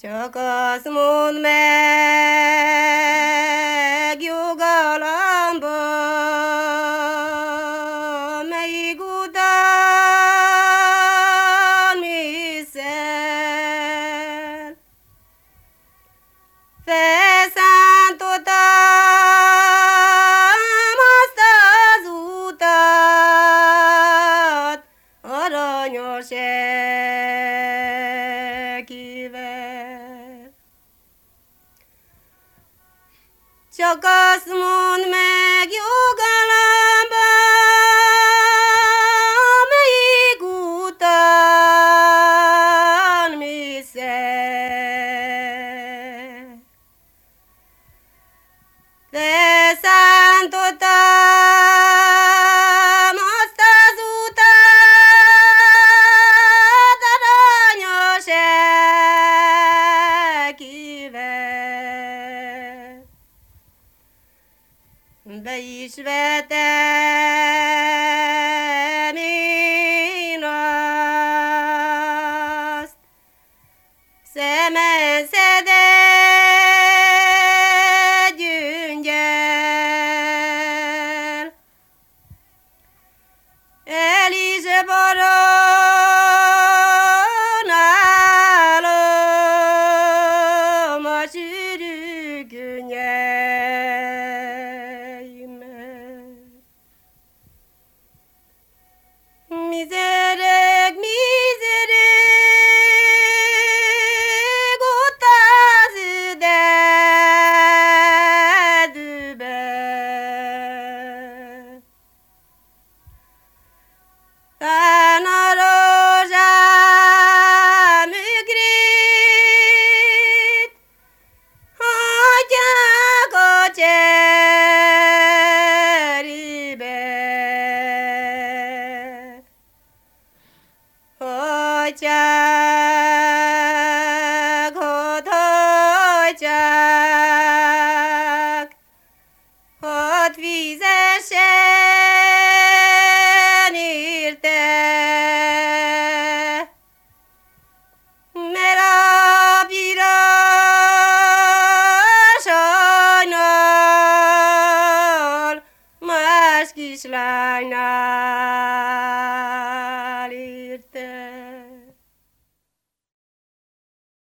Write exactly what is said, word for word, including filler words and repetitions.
Csak azt mondd meg, jogalamba, melyik után viszel. Felszántottam azt az utat, aranyos ekivel. Csak azt mondd meg, jogalamba, melyik úton viszel. Leszántottam azt az utat, aranyos ekivel. Be is vetem én azt, szemen szedett gyöngyel. El is baronálom a sűrű könnyeimet. Mizereg, mizereg, ott az erdőben. Tán a rózsám ügrét, hagyják a cserébe. Hagyják, hadd hagyják, hadd fizessen érte, mert a piros hajnal más kislánynál